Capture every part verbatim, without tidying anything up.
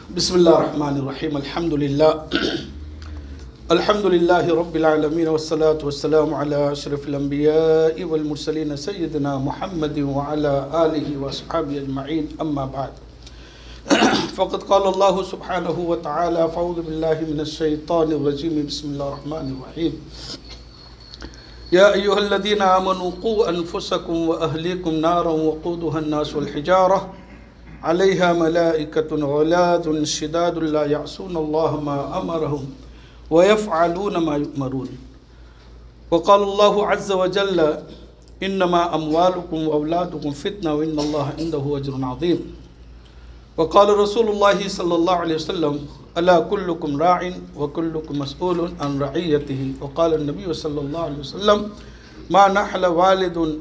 بسم الله الرحمن الرحيم الحمد لله الحمد لله رب العالمين والصلاة والسلام على أشرف الأنبياء والمرسلين سيدنا محمد وعلى آله وأصحابه أجمعين أما بعد فقد قال الله سبحانه وتعالى فأعوذ بالله من الشيطان الرجيم بسم الله الرحمن الرحيم يا أيها الذين آمنوا قوا أنفسكم وأهليكم نارا وقودها الناس والحجارة عليها ملائكة غلاظ شداد لا يعصون الله ما أمرهم ويفعلون ما يؤمرون وقال الله عز وجل إنما أموالكم وأولادكم فتنة وإن الله عنده أجر عظيم وقال رسول الله صلى الله عليه وسلم ألا كلكم راع وكلكم مسؤول عن رعيته وقال النبي صلى الله عليه وسلم ما نحل والد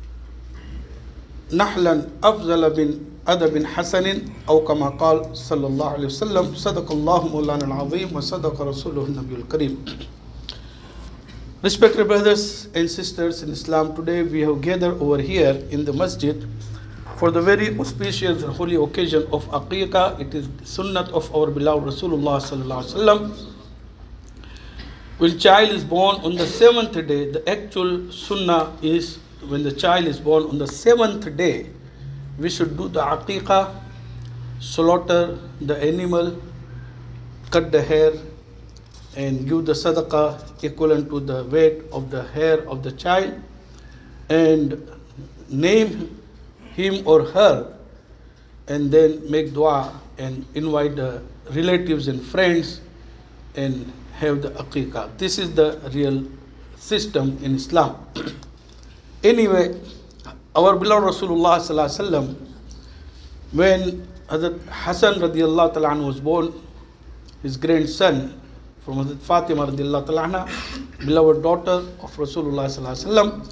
نحلا أفضل من أدب حسن أو كما قال صلى الله عليه وسلم صدق الله مولانا العظيم وصدق رسوله النبي الكريم. Respected brothers and sisters in Islam, today we have gathered over here in the masjid for the very auspicious and holy occasion of Aqiqah. It is sunnat of our beloved Rasulullah sallallahu alaihi wasallam. When child is born on the seventh day, the actual sunnah is when the child is born on the seventh day, we should do the Aqiqah, slaughter the animal, cut the hair, and give the sadaqah equivalent to the weight of the hair of the child, and name him or her, and then make dua and invite the relatives and friends and have the Aqiqah. This is the real system in Islam. Anyway, our beloved Rasulullah sallallahu alaihi wasallam, when Hazrat Hassan radiallahu ta'ala anhu was born, his grandson from Hazrat Fatima radiallahu ta'ala anha, beloved daughter of Rasulullah sallallahu alaihi wasallam,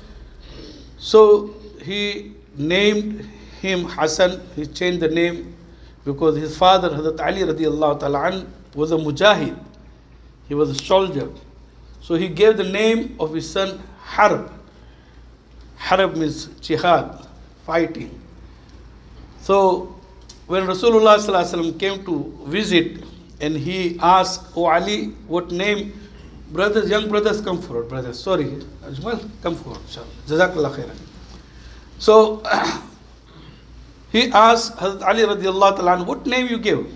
so he named him Hassan. He changed the name because his father Hazrat Ali radiallahu ta'ala anhu was a mujahid. He was a soldier. So he gave the name of his son Harb. Harb means jihad, fighting. So when Rasulullah sallallahu alaihi wasallam came to visit and he asked, "Oh Ali, what name?" Brothers, young brothers, come forward. Brothers, sorry, Ajmal, come forward. Jazakallah khairan. So he asked Hazrat Ali radiallahu ta'ala, what name you gave?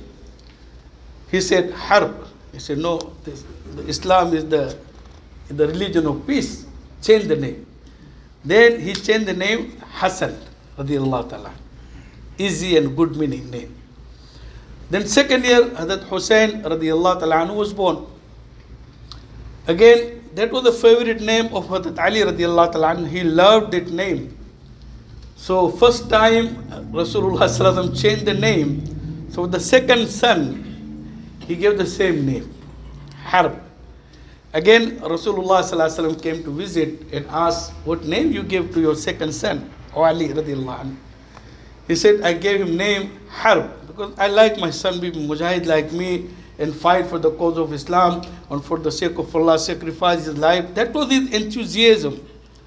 He said Harb. He said, no, this, the Islam is the, the religion of peace. Change the name. Then he changed the name Hassan radiallahu ta'ala. Easy and good meaning name. Then second year, Hazrat Hussein radiallahu ta'ala anhu was born. Again, that was the favorite name of Hazrat Ali radiallahu ta'ala anhu. He loved that name. So first time Rasulullah sallallahu alaihi wasallam changed the name. So the second son, he gave the same name, Harb. Again, Rasulullah sallallahu alaihi wasallam came to visit and asked, what name you gave to your second son, O Ali radiallahu anhu? He said, I gave him name Harb because I like my son be mujahid like me and fight for the cause of Islam and for the sake of Allah, sacrifice his life. That was his enthusiasm.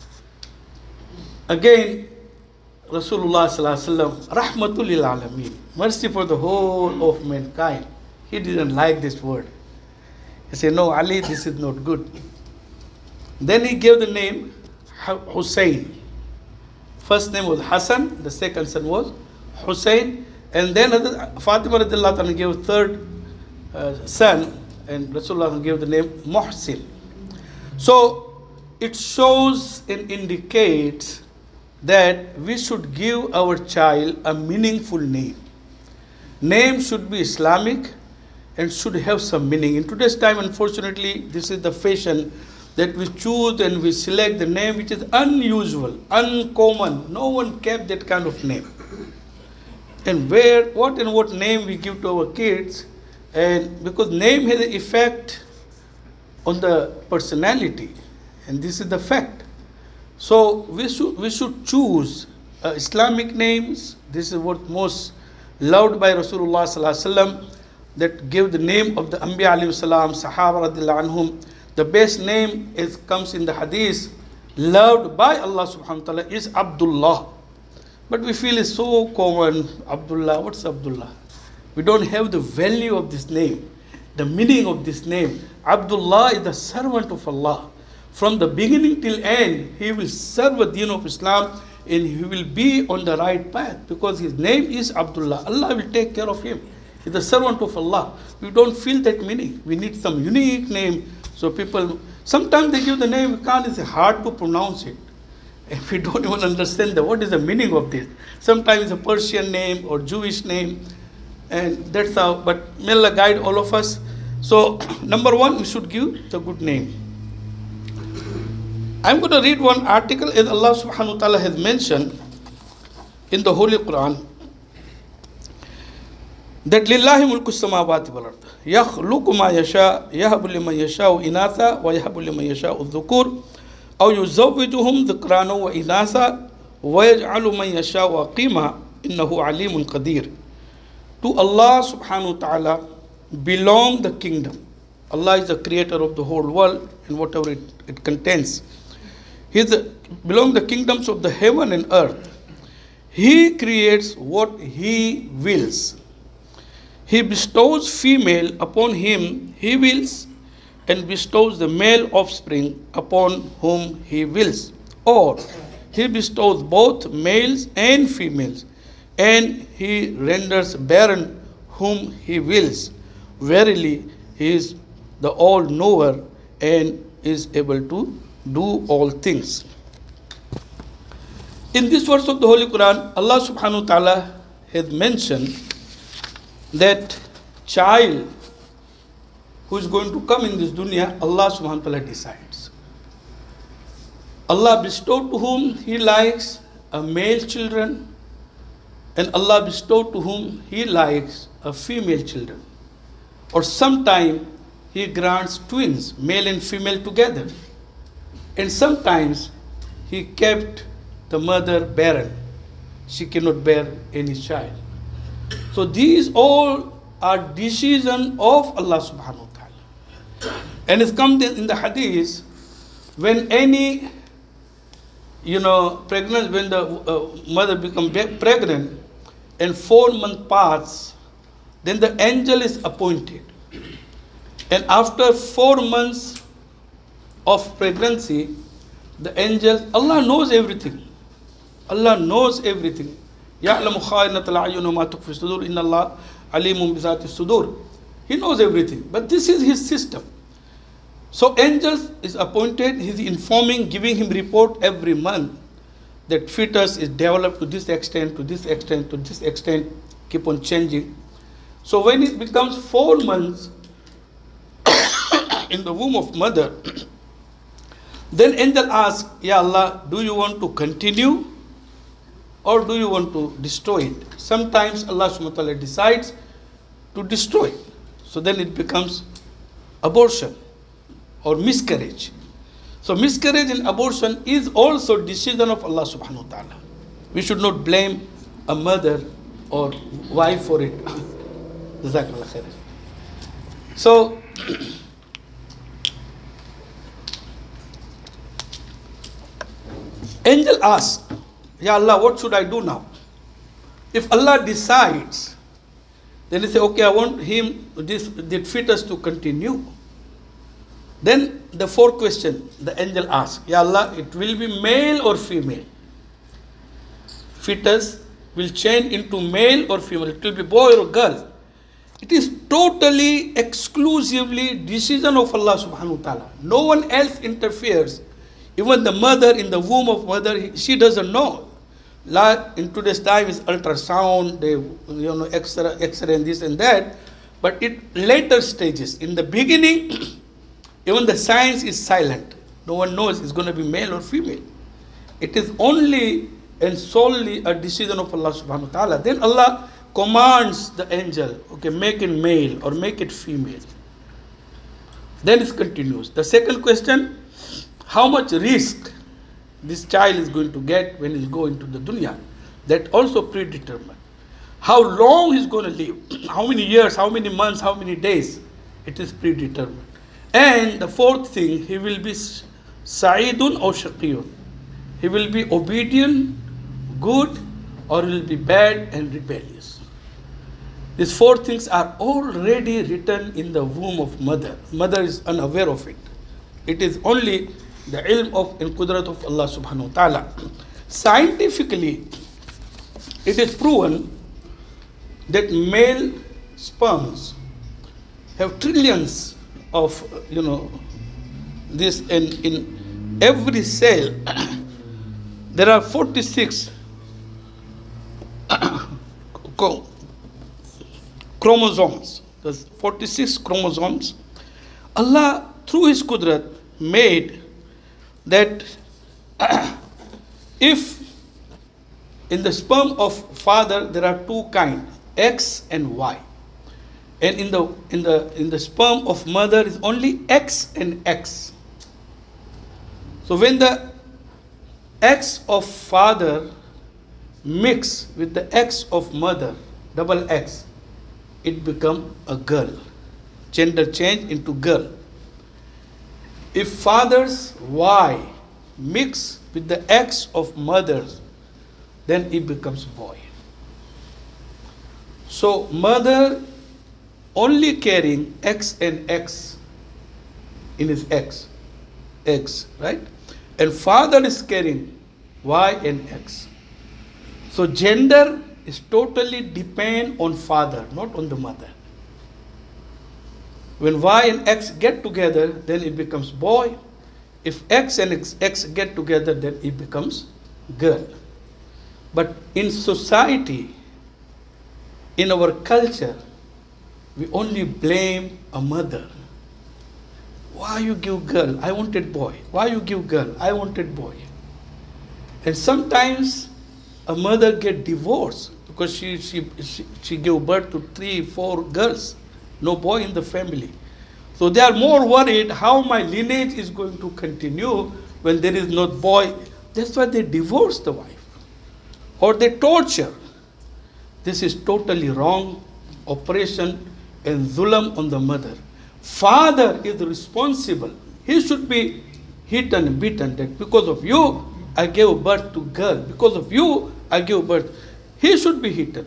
Again, Rasulullah sallallahu alaihi wasallam, rahmatul lil alameen, mercy for the whole of mankind. He didn't like this word. He said, no, Ali, this is not good. Then he gave the name Hussein. First name was Hassan, the second son was Hussein. And then Fatima radiallahu anha gave third uh, son, and Rasulullah gave the name Muhsin. So it shows and indicates that we should give our child a meaningful name. Name should be Islamic and should have some meaning. In today's time, unfortunately, this is the fashion that we choose and we select the name which is unusual, uncommon. No one kept that kind of name. And where, what and what name we give to our kids, and because name has an effect on the personality, and this is the fact. So we should we should choose uh, Islamic names. This is what most loved by Rasulullah sallallahu alaihi wasallam, that gave the name of the Anbiya alayhi salam, Sahaba radiallahu anhum. The best name is comes in the hadith, loved by Allah subhanahu wa ta'ala, is Abdullah. But we feel it's so common, Abdullah, what's Abdullah? We don't have the value of this name, the meaning of this name. Abdullah is the servant of Allah. From the beginning till end, he will serve the deen of Islam and he will be on the right path because his name is Abdullah. Allah will take care of him. He's the servant of Allah. We don't feel that meaning. We need some unique name. So people, sometimes they give the name, we can't, it's hard to pronounce it. And we don't even understand the, what is the meaning of this. Sometimes it's a Persian name or Jewish name. And that's how, but may Allah guide all of us. So, number one, we should give the good name. I'm going to read one article as Allah subhanahu wa ta'ala has mentioned in the Holy Quran that lillahi mulku samawati wal ard yakhluqu ma yasha yahabu liman yasha'u inatha wa yahabu liman yasha'u dhukur aw yuzawwijuhum dhukrana wa inatha wa yaj'alu man yasha'u aqima innahu alimun qadir. To Allah subhanahu wa ta'ala belong the kingdom. Allah is the creator of the whole world and whatever it, it contains. He is the, belong the kingdoms of the heaven and earth. He creates what he wills. He bestows female upon him he wills and bestows the male offspring upon whom he wills. Or he bestows both males and females and he renders barren whom he wills. Verily, he is the all-knower and is able to do all things. In this verse of the Holy Quran, Allah subhanahu wa ta'ala has mentioned that child who is going to come in this dunya, Allah subhanahu wa ta'ala decides. Allah bestowed to whom He likes a male children, and Allah bestowed to whom He likes a female children. Or sometime He grants twins, male and female together. And sometimes He kept the mother barren. She cannot bear any child. So these all are decision of Allah subhanahu wa ta'ala. And it's come in the hadith, when any, you know, pregnant, when the uh, mother becomes pregnant and four months pass, then the angel is appointed. And after four months of pregnancy, the angel, Allah knows everything. Allah knows everything. يَعْلَمُ خَائِنَةَ الْأَعْيُنِ وَمَا تُخْفِي الصُّدُورُ إِنَّ اللَّهَ عَلِيمٌ بِذَاتِ الصُّدُورِ. He knows everything. But this is His system. So angel is appointed. He is informing, giving him report every month that fetus is developed to this extent, to this extent, to this extent, keep on changing. So when it becomes four months in the womb of mother, then angel asks, Ya Allah, do you want to continue or do you want to destroy it? Sometimes Allah subhanahu wa ta'ala decides to destroy it. So then it becomes abortion or miscarriage. So miscarriage and abortion is also decision of Allah subhanahu wa ta'ala. We should not blame a mother or wife for it. Jazakallah khair. So angel asks, Ya Allah, what should I do now? If Allah decides, then he say, okay, I want him, this, the fetus to continue. Then the fourth question, the angel asks, Ya Allah, it will be male or female? Fetus will change into male or female. It will be boy or girl. It is totally, exclusively decision of Allah subhanahu wa ta'ala. No one else interferes. Even the mother in the womb of mother, she doesn't know. Like in today's time is ultrasound, they, you know, X-ray, X-ray and this and that. But it later stages. In the beginning, even the science is silent. No one knows it's going to be male or female. It is only and solely a decision of Allah subhanahu wa ta'ala. Then Allah commands the angel, okay, make it male or make it female. Then it continues. The second question, how much risk this child is going to get when he goes into the dunya? That also predetermined. How long he's going to live, how many years, how many months, how many days, it is predetermined. And the fourth thing, he will be sa'idun or shaqiyun. He will be obedient, good, or he will be bad and rebellious. These four things are already written in the womb of mother. Mother is unaware of it. It is only the ilm of and qudrat of Allah subhanahu wa ta'ala. Scientifically, it is proven that male sperms have trillions of, you know, this, and in every cell there are forty-six chromosomes. There's forty-six chromosomes. Allah, through His Qudrat, made that if in the sperm of father there are two kinds, X and Y, and in the in the in the sperm of mother is only X and X. So when the X of father mix with the X of mother, double X, it become a girl. Gender change into girl. If father's Y mix with the X of mother's, then it becomes boy. So mother only carrying X and X in his X, X, right? And father is carrying Y and X. So gender is totally depend on father, not on the mother. When Y and X get together, then it becomes boy. If X and X, X get together, then it becomes girl. But in society, in our culture, we only blame a mother. Why you give girl? I wanted boy. Why you give girl? I wanted boy. And sometimes a mother get divorced because she, she, she, she gave birth to three, four girls, no boy in the family. So they are more worried how my lineage is going to continue when there is no boy. That's why they divorce the wife. Or they torture. This is totally wrong operation and zulam on the mother. Father is responsible. He should be hit and beaten. That because of you, I gave birth to girl. Because of you, I gave birth. He should be hit.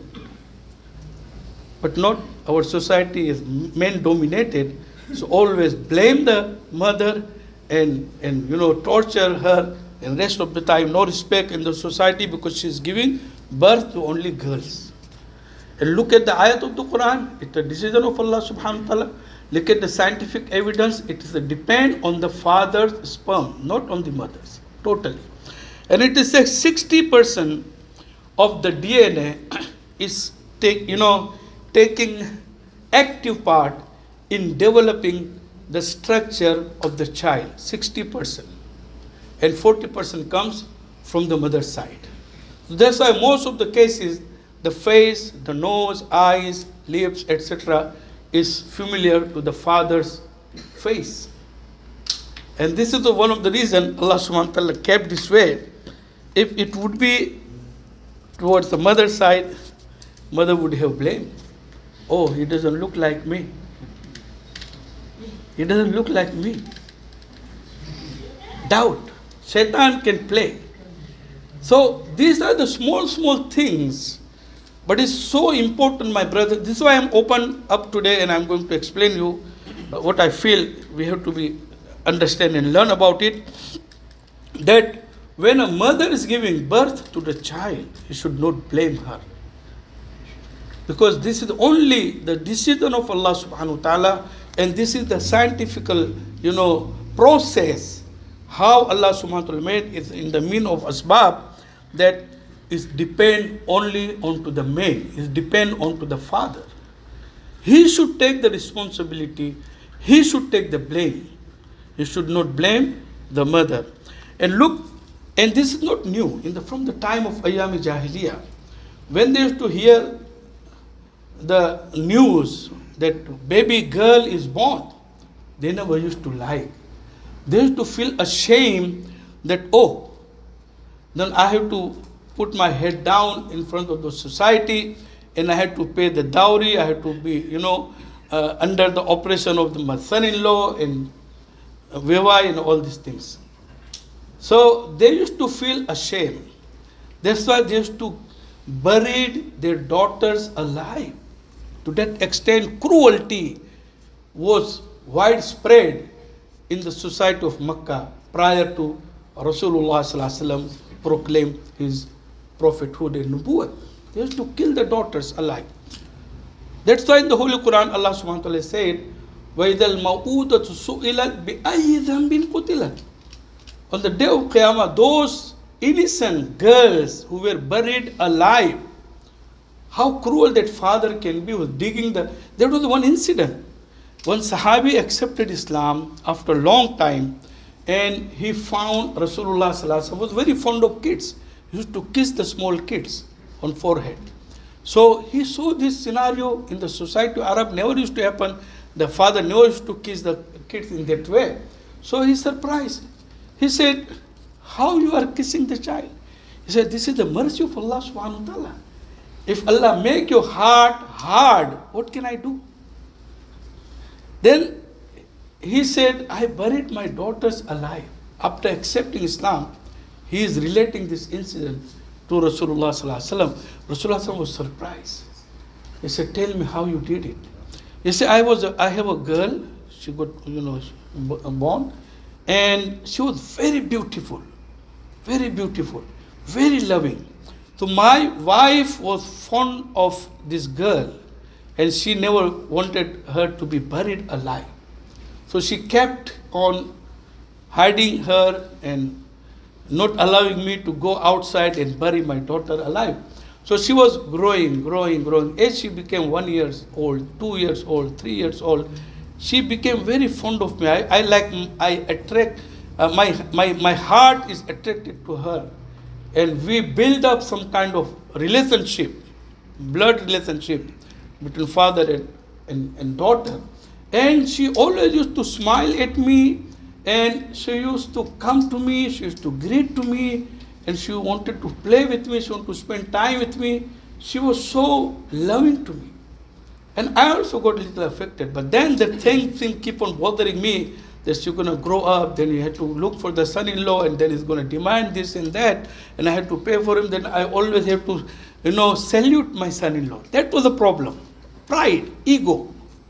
But not, our society is men dominated. So always blame the mother and, and you know, torture her, and rest of the time no respect in the society because she is giving birth to only girls. And look at the ayat of the Quran. It's a decision of Allah subhanahu wa ta'ala. Look at the scientific evidence. It is a depend on the father's sperm, not on the mother's. Totally. And it is a sixty percent of the D N A is take, you know, taking active part in developing the structure of the child. sixty percent. And forty percent comes from the mother's side. So that's why most of the cases, the face, the nose, eyes, lips, et cetera is familiar to the father's face. And this is the, one of the reasons Allah subhanahu wa ta'ala kept this way. If it would be towards the mother's side, mother would have blamed. Oh, he doesn't look like me. He doesn't look like me. Doubt. Shaitan can play. So these are the small, small things. But it's so important, my brother. This is why I'm open up today and I'm going to explain you what I feel we have to be understand and learn about it. That when a mother is giving birth to the child, you should not blame her. Because this is only the decision of Allah subhanahu wa ta'ala, and this is the scientific, you know, process. How Allah subhanahu wa ta'ala made is in the mean of asbab that is depend only onto the man, is depend onto the father. He should take the responsibility, he should take the blame. He should not blame the mother. And look, and this is not new. In the, from the time of Ayyam Jahiliyyah, when they used to hear the news that baby girl is born, they never used to lie. They used to feel ashamed that, oh, then I have to put my head down in front of the society and I had to pay the dowry, I had to be, you know, uh, under the oppression of the, my son-in-law and uh, vivai and all these things. So they used to feel ashamed. That's why they used to bury their daughters alive. To that extent, cruelty was widespread in the society of Makkah prior to Rasulullah sallallahu alaihi wasallam proclaimed his prophethood and nubuwwat. They used to kill the daughters alive. That's why in the Holy Quran Allah subhanahu wa ta'ala said, وَإِذَا الْمَوْءُودَةُ سُئِلَتْ بِأَيِّ ذَنْبٍ قُتِلَتْ. On the day of Qiyamah, those innocent girls who were buried alive, how cruel that father can be with digging the... There was one incident. One Sahabi accepted Islam after a long time, and he found Rasulullah sallallahu alaihi wasallam was very fond of kids. He used to kiss the small kids on forehead. So he saw this scenario in the society of Arab never used to happen. The father never used to kiss the kids in that way. So he surprised. He said, how you are kissing the child? He said, this is the mercy of Allah subhanahu wa ta'ala. If Allah make your heart hard, what can I do? Then he said, I buried my daughters alive. After accepting Islam, he is relating this incident to Rasulullah sallallahu alaihi wasallam. Rasulullah sallallahu alaihi wasallam was surprised. He said, tell me how you did it. He said, I was, a, I have a girl. She got, you know, born, and she was very beautiful, very beautiful, very loving. So my wife was fond of this girl, and she never wanted her to be buried alive. So she kept on hiding her and not allowing me to go outside and bury my daughter alive. So she was growing, growing, growing. As she became one year old, two years old, three years old, she became very fond of me. I, I like, I attract, uh, my, my, my heart is attracted to her. And we build up some kind of relationship, blood relationship between father and, and, and daughter. And she always used to smile at me, and she used to come to me, she used to greet to me, and she wanted to play with me, she wanted to spend time with me. She was so loving to me. And I also got a little affected. But then the thing, thing keep on bothering me, that you're going to grow up, then you had to look for the son-in-law, and then he's going to demand this and that, and I had to pay for him, then I always have to, you know, salute my son-in-law. That was a problem. Pride, ego.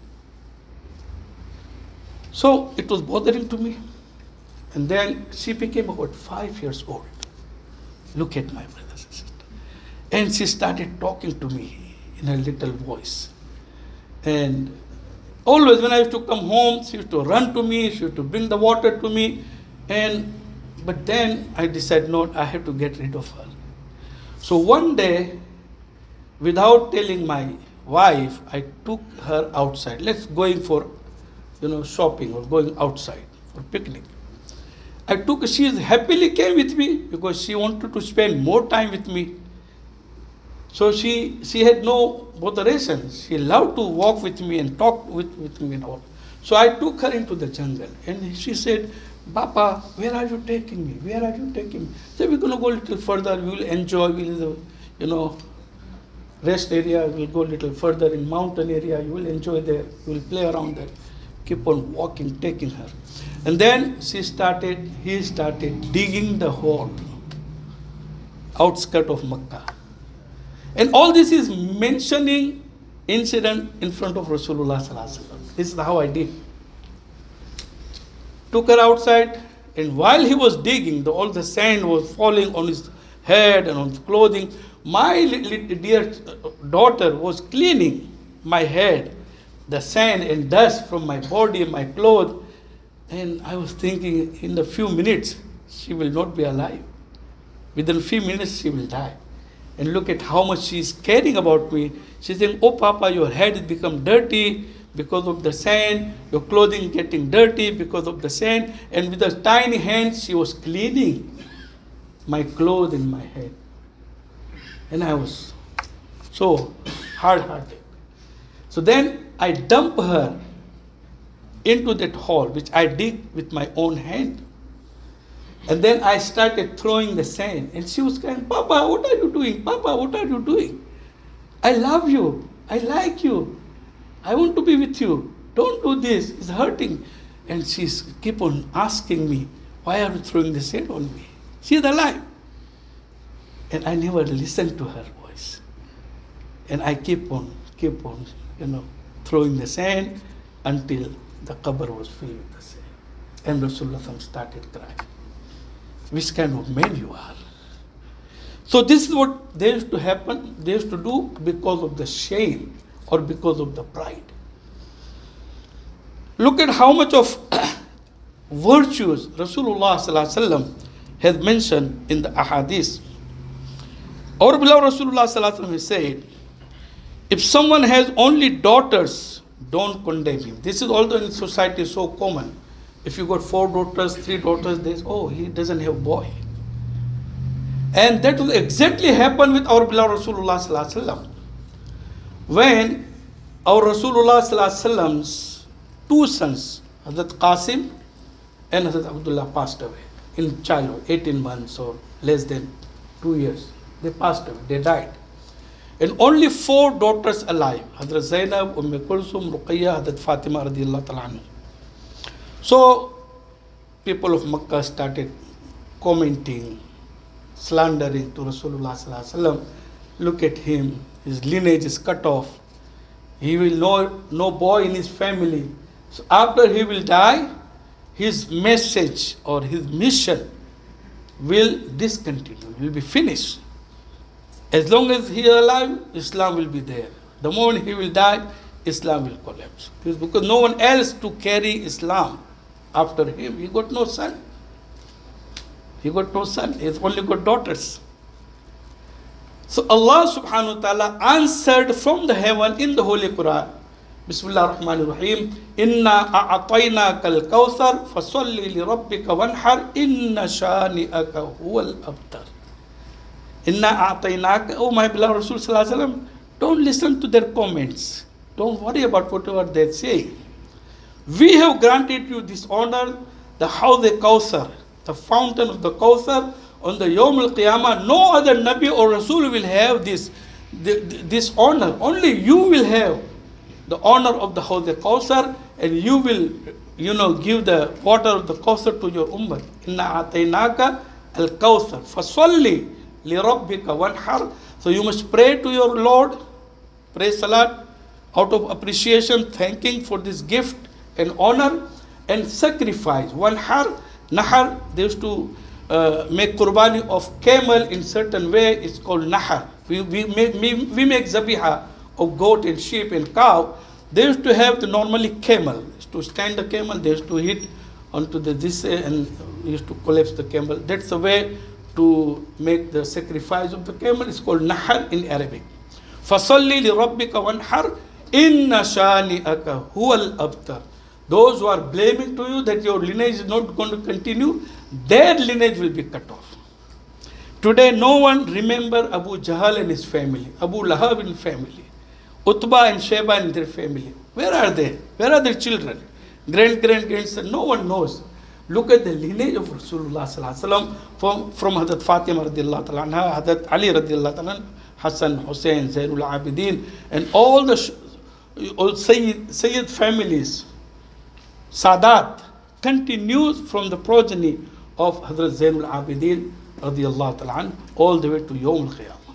So it was bothering to me. And then she became about five years old. Look at my brothers and sisters. And she started talking to me in her little voice. And always when I used to come home, she used to run to me, she used to bring the water to me. And but then I decided, no, I have to get rid of her. So one day, without telling my wife, I took her outside. Let's going for, you know, shopping or going outside for picnic. I took, she happily came with me because she wanted to spend more time with me. So she she had no botheration. She loved to walk with me and talk with, with me and all. So I took her into the jungle, and she said, Papa, where are you taking me? Where are you taking me? So we're going to go a little further. We will enjoy, we will, you know, rest area. We'll go a little further in mountain area. You will enjoy there. You will play around there. Keep on walking, taking her. And then she started, he started digging the hole, outskirt of Makkah. And all this is mentioning incident in front of Rasulullah sallallahu alaihi wasallam. This is how I did. Took her outside, and while he was digging, the, all the sand was falling on his head and on his clothing. My little dear daughter was cleaning my head, the sand and dust from my body and my clothes. And I was thinking, in a few minutes, she will not be alive. Within a few minutes, she will die. And look at how much she is caring about me. She's saying, oh, Papa, your head has become dirty because of the sand. Your clothing getting dirty because of the sand. And with her tiny hands, she was cleaning my clothes and my head. And I was so hard-hearted. So then I dumped her into that hole, which I dig with my own hand. And then I started throwing the sand. And she was crying, Papa, what are you doing? Papa, what are you doing? I love you. I like you. I want to be with you. Don't do this. It's hurting. And she's keep on asking me, why are you throwing the sand on me? She's alive. And I never listened to her voice. And I keep on, keep on you know, throwing the sand until the qabr was filled with the sand. And Rasulullah started crying. Which kind of man you are? So this is what they used to happen, they used to do because of the shame or because of the pride. Look at how much of virtues Rasulullah sallallahu alaihi wasallam has mentioned in the ahadith. Our beloved Rasulullah sallallahu alaihi wasallam has said, if someone has only daughters, don't condemn him. This is although in society so common. If you got four daughters, three daughters, they say, oh, he doesn't have boy. And that will exactly happen with our beloved Rasulullah sallallahu alaihi wasallam. When our Rasulullah sallallahu alaihi wasallam's two sons, Hazrat Qasim and Hazrat Abdullah, passed away in childhood, eighteen months or less than two years. They passed away, they died. And only four daughters alive, Hazrat Zainab, Umm Kulsum, Ruqayya, Hazrat Fatima radiallahu ta'ala anha. So, people of Makkah started commenting, slandering to Rasulullah sallallahu alaihi wasallam. Look at him, his lineage is cut off. He will know no boy in his family. So after he will die, his message or his mission will discontinue, will be finished. As long as he is alive, Islam will be there. The moment he will die, Islam will collapse. This is because no one else to carry Islam after him. He got no son. He got no son. He has only got daughters. So Allah subhanahu wa ta'ala answered from the heaven in the Holy Quran. Bismillah ar-Rahman ar-Rahim. Inna a'atayna kal kawthar fasalli li rabbika wanhar inna shani'aka huwal abtar. Inna a'ataynaka, oh my beloved Rasul sallallahu alaihi wasallam, don't listen to their comments. Don't worry about whatever they say. We have granted you this honor, the Hawd al-Kawthar, the fountain of the Kawthar. On the Yawm al-Qiyamah, no other Nabi or Rasul will have this, this honor. Only you will have the honor of the Hawd al-Kawthar, and you will, you know, give the water of the Kawthar to your ummah. Inna a'ataynaka al-Kawthar fasalli li rabbika wanhar. So you must pray to your Lord, pray salat, out of appreciation, thanking for this gift and honor, and sacrifice. Wanhar, nahar, they used to uh, make qurbani of camel in certain way, it's called nahar. We, we, make, we, we make zabiha of goat and sheep and cow. They used to have the normally camel. To stand the camel, they used to hit onto the this and used to collapse the camel. That's the way to make the sacrifice of the camel. It's called nahar in Arabic. Fasalli li rabbika wanhar inna shani'aka huwal abtar. Those who are blaming to you that your lineage is not going to continue, their lineage will be cut off. Today, no one remember Abu Jahl and his family, Abu Lahab and family, Utbah and Sheba and their family. Where are they? Where are their children? Grand, grand, grandson? No one knows. Look at the lineage of Rasulullah sallallahu alaihi wasallam from, from Hazrat Fatima radiallahu ta'ala anha, Hazrat Ali radiallahu ta'ala, Hassan, Hussein, Zainul Abidin, and all the all Sayyid, Sayyid families. Sadat continues from the progeny of Hazrat Zainul Abidin radiallahu ta'ala anhu all the way to Yawm al-Qiyamah.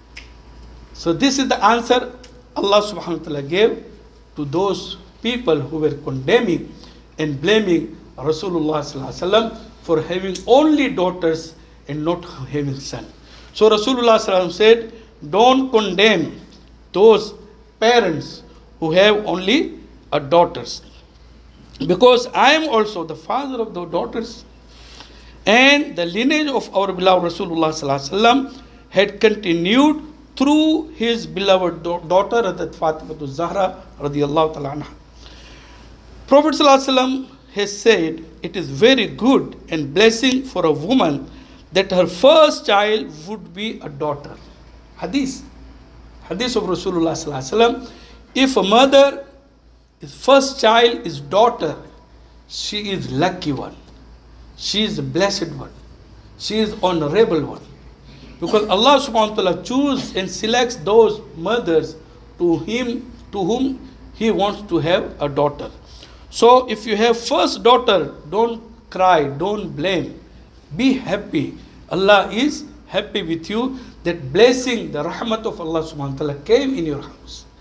So this is the answer Allah subhanahu wa ta'ala gave to those people who were condemning and blaming Rasulullah sallallahu alaihi wasallam for having only daughters and not having son. So Rasulullah sallallahu alaihi wasallam said, don't condemn those parents who have only a daughters, because I am also the father of the daughters, and the lineage of our beloved Rasulullah sallallahu alaihi wasallam had continued through his beloved daughter Hazrat Fatima Zahra radiyallahu ta'ala anha. Prophet sallallahu alaihi wasallam has said, it is very good and blessing for a woman that her first child would be a daughter. Hadith. Hadith of Rasulullah sallallahu alaihi wasallam. If a mother, his first child is daughter, she is lucky one. She is the blessed one. She is honorable one. Because Allah subhanahu wa ta'ala chooses and selects those mothers to him, to whom He wants to have a daughter. So if you have first daughter, don't cry, don't blame. Be happy. Allah is happy with you that blessing, the rahmat of Allah subhanahu wa ta'ala came in your house.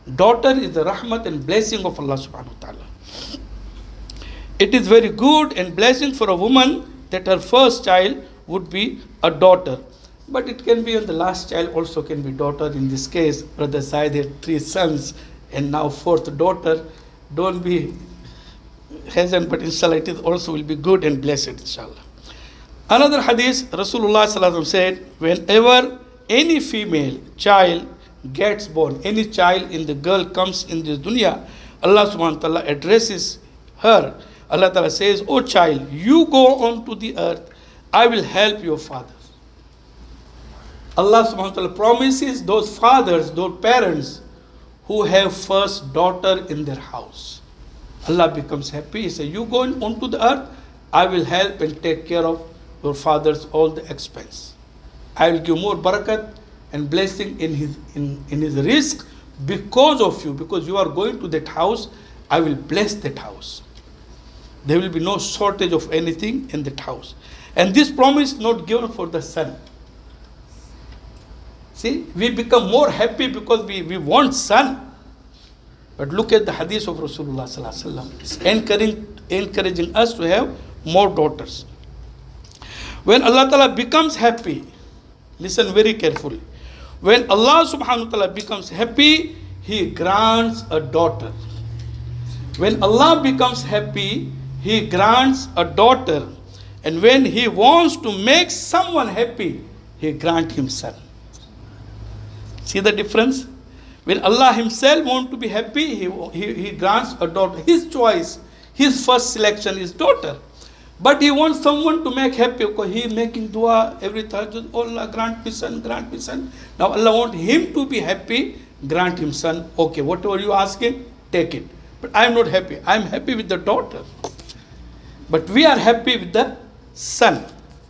Daughter is the rahmat and blessing of Allah subhanahu wa ta'ala. It is very good and blessing for a woman that her first child would be a daughter. But it can be, and the last child also can be daughter. In this case, Brother Said had three sons and now fourth daughter. Don't be hesitant, but inshallah it is also will be good and blessed, inshallah. Another hadith, Rasulullah sallallahu alaihi wasallam said, whenever any female child gets born, any child in the girl comes in this dunya, Allah subhanahu wa ta'ala addresses her. Allah ta'ala says, "O child, you go on to the earth, I will help your father." Allah subhanahu wa ta'ala promises those fathers, those parents who have first daughter in their house. Allah becomes happy. He says, you go onto the earth, I will help and take care of your father's all the expense. I will give more barakat and blessing in his in, in his risk because of you, because you are going to that house, I will bless that house. There will be no shortage of anything in that house. And this promise is not given for the son. See, we become more happy because we, we want son. But look at the hadith of Rasulullah sallallahu alaihi wasallam. It's encouraging, encouraging us to have more daughters. When Allah Ta'ala becomes happy, listen very carefully. When Allah subhanahu wa ta'ala becomes happy, He grants a daughter. When Allah becomes happy, He grants a daughter. And when He wants to make someone happy, He grants him son. See the difference? When Allah Himself wants to be happy, He, he, he grants a daughter. His choice, His first selection is daughter. But He wants someone to make happy because He is making dua every time. Oh Allah, grant me son, grant me son. Now Allah wants him to be happy, grant him son. Okay, whatever you asking, take it. But I am not happy. I am happy with the daughter. But we are happy with the son.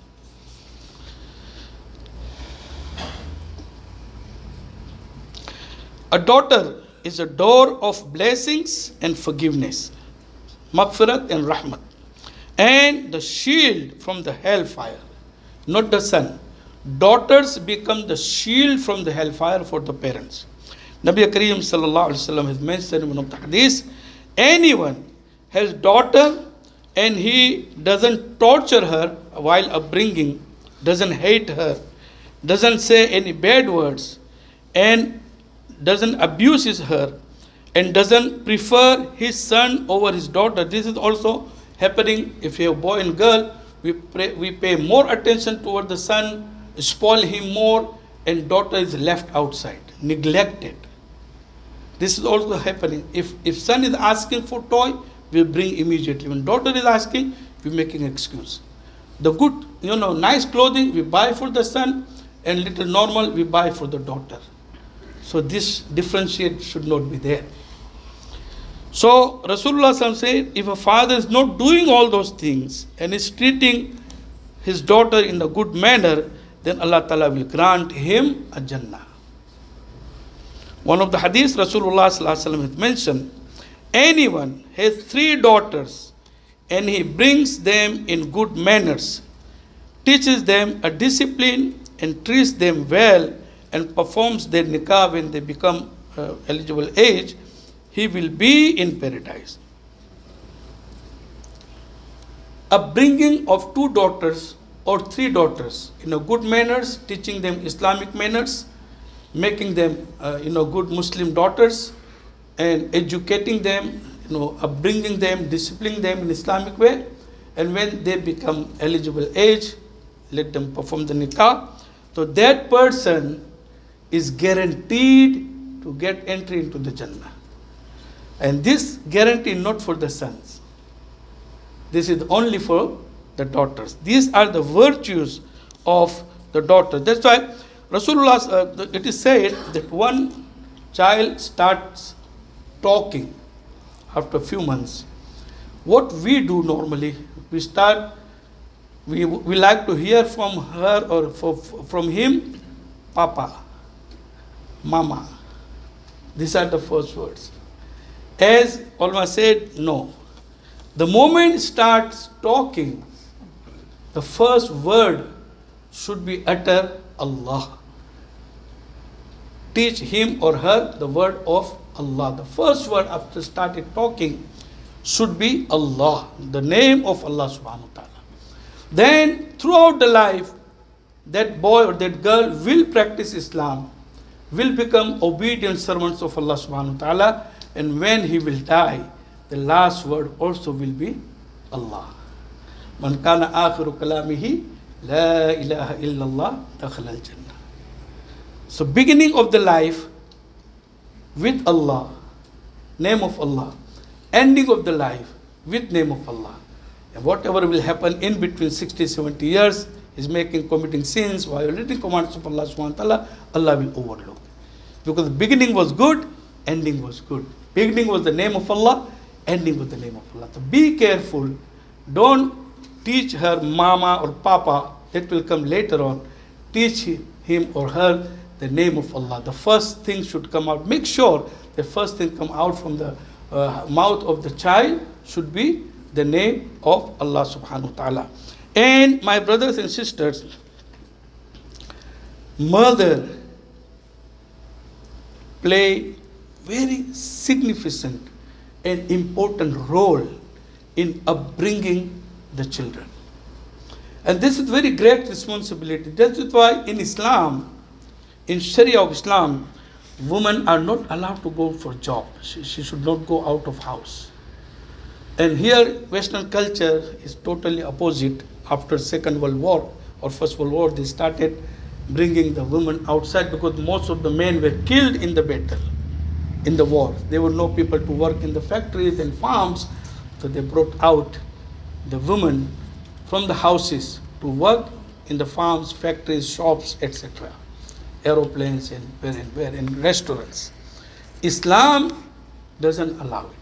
A daughter is a door of blessings and forgiveness, maghfirat and rahmat, and the shield from the hellfire, not the son. Daughters become the shield from the hellfire for the parents. Nabi Kareem sallallahu alaihi wasallam has mentioned in one of the hadiths, anyone has daughter and he doesn't torture her while upbringing, doesn't hate her, doesn't say any bad words, and doesn't abuse her, and doesn't prefer his son over his daughter. This is also happening if you have boy and girl. We pray, we pay more attention toward the son, spoil him more, and daughter is left outside, neglected. This is also happening. If if son is asking for toy, we bring immediately. When daughter is asking, we making excuse. The good, you know, nice clothing we buy for the son, and little normal we buy for the daughter. So this differentiate should not be there. So Rasulullah said, if a father is not doing all those things and is treating his daughter in a good manner, then Allah Ta'ala will grant him a Jannah. One of the hadiths Rasulullah has mentioned, anyone has three daughters and he brings them in good manners, teaches them a discipline and treats them well, and performs their nikah when they become uh, eligible age, he will be in paradise. Upbringing of two daughters or three daughters in a good manners, teaching them Islamic manners, making them uh, you know good Muslim daughters, and educating them, you know, upbringing them, disciplining them in Islamic way, and when they become eligible age, let them perform the nikah. So that person is guaranteed to get entry into the Jannah. And this guarantee not for the sons. This is only for the daughters. These are the virtues of the daughter. That's why Rasulullah, uh, it is said that one child starts talking after a few months. What we do normally, we start, we, we like to hear from her or for, from him, Papa, Mama. These are the first words. As Ulama said, no. The moment he starts talking, the first word should be utter Allah. Teach him or her the word of Allah. The first word after started talking should be Allah, the name of Allah subhanahu wa ta'ala. Then throughout the life, that boy or that girl will practice Islam, will become obedient servants of Allah subhanahu wa ta'ala, and when he will die, the last word also will be Allah. Man kana akhiru kalamihi la ilaha illallah dakhala al-jannah. So beginning of the life with Allah, name of Allah, ending of the life with name of Allah. And whatever will happen in between sixty, seventy years is making, committing sins, violating commands of Allah subhanahu wa ta'ala, Allah will overlook. Because the beginning was good, ending was good. Beginning was the name of Allah, ending was the name of Allah. So be careful. Don't teach her mama or papa, that will come later on. Teach him or her the name of Allah. The first thing should come out. Make sure the first thing come out from the uh, mouth of the child should be the name of Allah subhanahu wa ta'ala. And my brothers and sisters, mother play very significant and important role in upbringing the children. And this is very great responsibility. That is why in Islam, in Sharia of Islam, women are not allowed to go for job. She, she should not go out of house. And here Western culture is totally opposite. After Second World War or First World War, they started bringing the women outside because most of the men were killed in the battle, in the war. There were no people to work in the factories and farms, so they brought out the women from the houses to work in the farms, factories, shops, et cetera. Aeroplanes and where and where and restaurants. Islam doesn't allow it.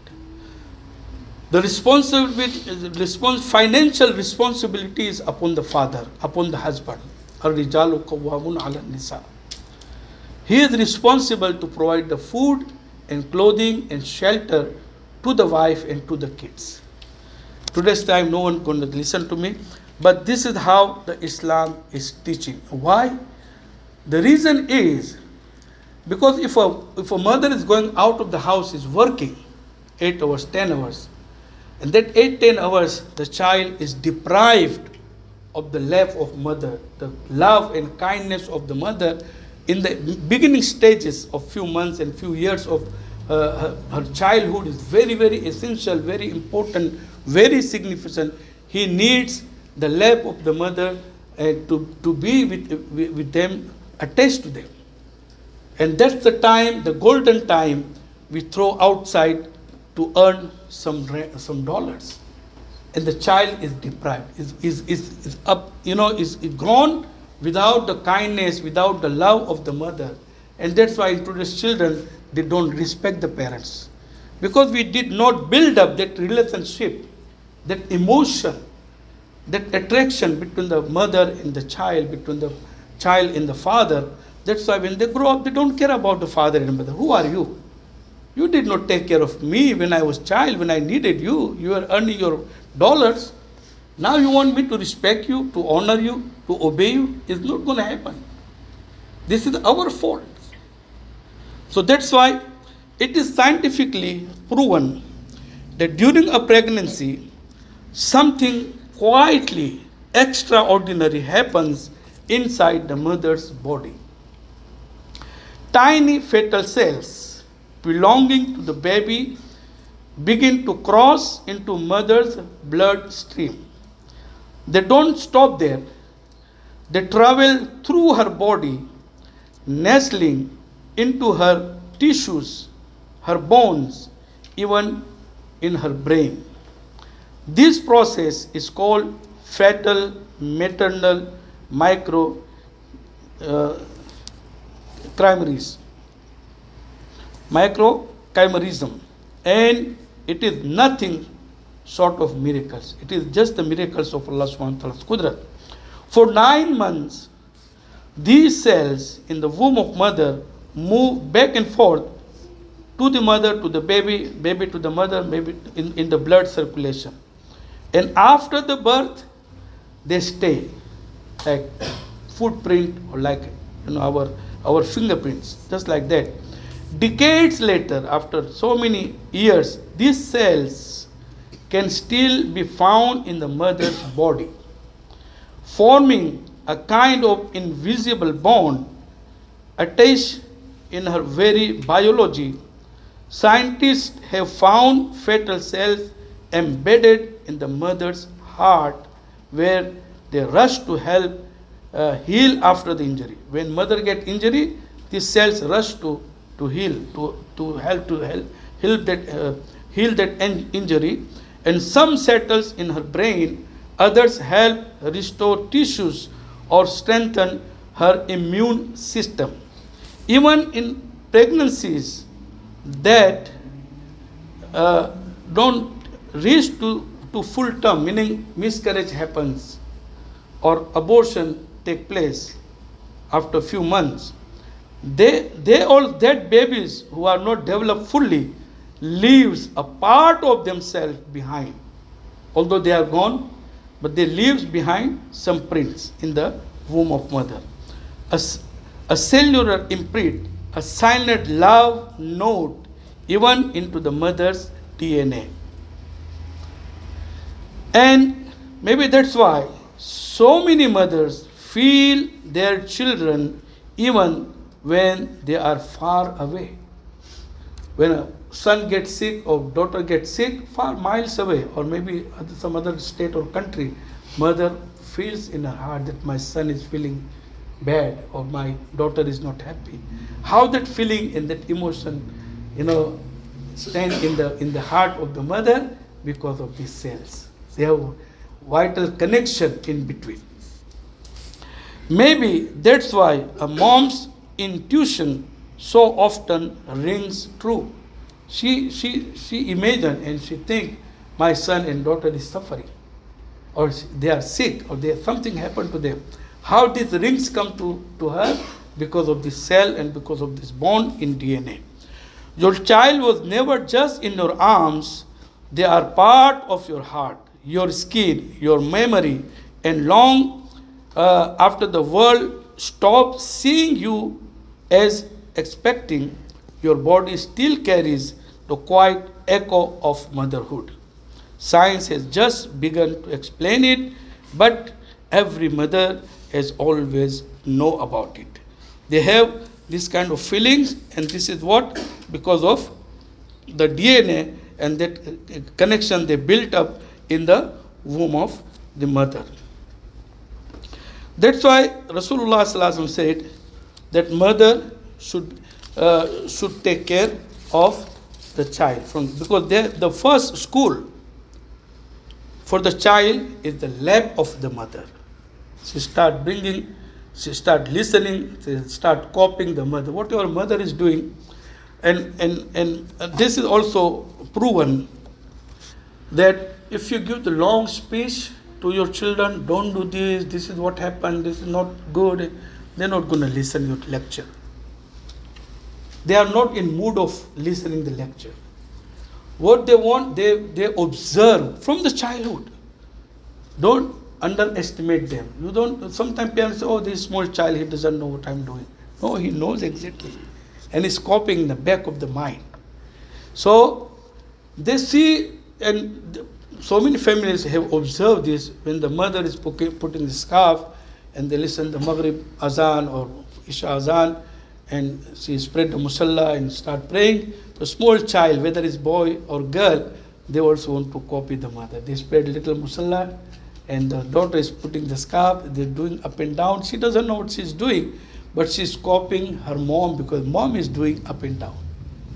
The responsibility, respons- financial responsibility is upon the father, upon the husband. Ar-rijalu qawwamun 'ala an-nisa. He is responsible to provide the food and clothing and shelter to the wife and to the kids. Today's time, no one going to listen to me, but this is how the Islam is teaching. Why? The reason is because if a if a mother is going out of the house, is working eight hours, ten hours, and that eight, ten hours, the child is deprived of the love of mother, the love and kindness of the mother in the beginning stages of few months and few years of uh, her, her childhood is very, very essential, very important, very significant. He needs the love of the mother uh, to, to be with, with, with them, attached to them. And that's the time, the golden time, we throw outside to earn some some dollars, and the child is deprived, is is is, is up, you know, is, is grown without the kindness, without the love of the mother, and that's why today's children, they don't respect the parents, because we did not build up that relationship, that emotion, that attraction between the mother and the child, between the child and the father. That's why when they grow up, they don't care about the father and mother. Who are you? You did not take care of me when I was child, when I needed you. You are earning your dollars. Now you want me to respect you, to honor you, to obey you? It's not going to happen. This is our fault. So that's why it is scientifically proven that during a pregnancy, something quietly extraordinary happens inside the mother's body. Tiny fetal cells belonging to the baby begin to cross into mother's blood stream. They don't stop there. They travel through her body, nestling into her tissues, her bones, even in her brain. This process is called fetal maternal micro uh, chimerism. Microchimerism, and it is nothing short of miracles. It is just the miracles of Allah subhanahu wa ta'ala's qudrat. For nine months, these cells in the womb of mother move back and forth to the mother, to the baby, baby to the mother, baby in, in the blood circulation. And after the birth, they stay like footprint or like, you know, our, our fingerprints, just like that. Decades later, after so many years, these cells can still be found in the mother's body, forming a kind of invisible bond attached in her very biology. Scientists have found fetal cells embedded in the mother's heart where they rush to help uh, heal after the injury. When mother get injury, these cells rush to, to heal, to, to help to help heal that, uh, heal that in- injury. And some settles in her brain, others help restore tissues or strengthen her immune system. Even in pregnancies that uh, don't reach to, to full term, meaning miscarriage happens or abortion take place after a few months, they, they all that babies who are not developed fully leaves a part of themselves behind. Although they are gone, but they leaves behind some prints in the womb of mother. A, a cellular imprint, a silent love note even into the mother's D N A. And maybe that's why so many mothers feel their children even when they are far away. When a son gets sick or daughter gets sick, far miles away, or maybe some other state or country, mother feels in her heart that my son is feeling bad or my daughter is not happy. How that feeling and that emotion, you know, stand in the in the heart of the mother because of these cells. They have vital connection in between. Maybe that's why a mom's intuition so often rings true. She she she imagine and she think my son and daughter is suffering, or they are sick, or they something happened to them. How these rings come to, to her? Because of this cell and because of this bond in D N A. Your child was never just in your arms, they are part of your heart, your skin, your memory, and long uh, after the world stops seeing you as expecting, your body still carries the quiet echo of motherhood. Science has just begun to explain it, but every mother has always know about it. They have this kind of feelings, and this is what? Because of the D N A and that connection they built up in the womb of the mother. That's why Rasulullah Sallallahu Alaihi Wasallam said that mother should uh, should take care of the child from because the first school for the child is the lap of the mother. She start bringing, she start listening, she start copying the mother. What your mother is doing, and and and this is also proven that if you give the long speech to your children, don't do this, this is what happened, this is not good, they're not going to listen your lecture. They are not in mood of listening the lecture. What they want, they, they observe from the childhood. Don't underestimate them. You don't, sometimes parents say, oh, this small child, he doesn't know what I'm doing. No, he knows exactly. And he's copying in the back of the mind. So, they see, and so many families have observed this, when the mother is putting the scarf, and they listen to Maghrib Azan or Isha Azan, and she spread the musalla and start praying. The small child, whether it's boy or girl, they also want to copy the mother. They spread little musalla, and the daughter is putting the scarf, they're doing up and down. She doesn't know what she's doing, but she's copying her mom because mom is doing up and down.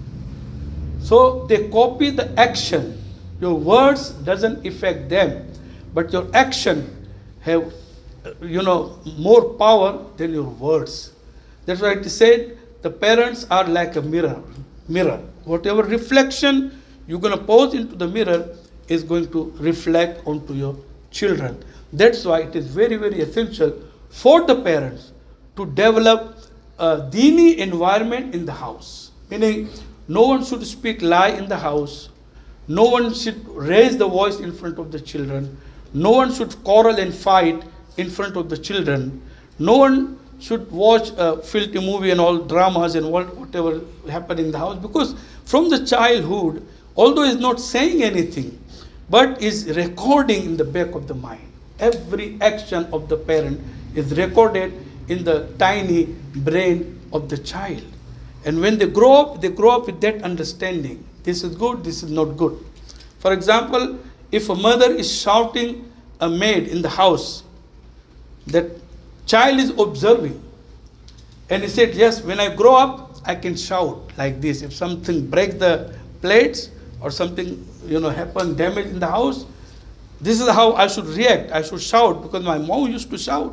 So they copy the action. Your words doesn't affect them, but your action have, you know, more power than your words. That's why it is said the parents are like a mirror. Mirror. Whatever reflection you're going to pose into the mirror is going to reflect onto your children. That's why it is very, very essential for the parents to develop a Dini environment in the house. Meaning, no one should speak lie in the house. No one should raise the voice in front of the children. No one should quarrel and fight in front of the children. No one should watch a filthy movie and all dramas and what, whatever happened in the house, because from the childhood, although he's not saying anything, but is recording in the back of the mind. Every action of the parent is recorded in the tiny brain of the child. And when they grow up, they grow up with that understanding. This is good, this is not good. For example, if a mother is shouting a maid in the house, that child is observing. And he said, yes, when I grow up, I can shout like this. If something breaks the plates or something, you know, happen, damage in the house, this is how I should react. I should shout because my mom used to shout.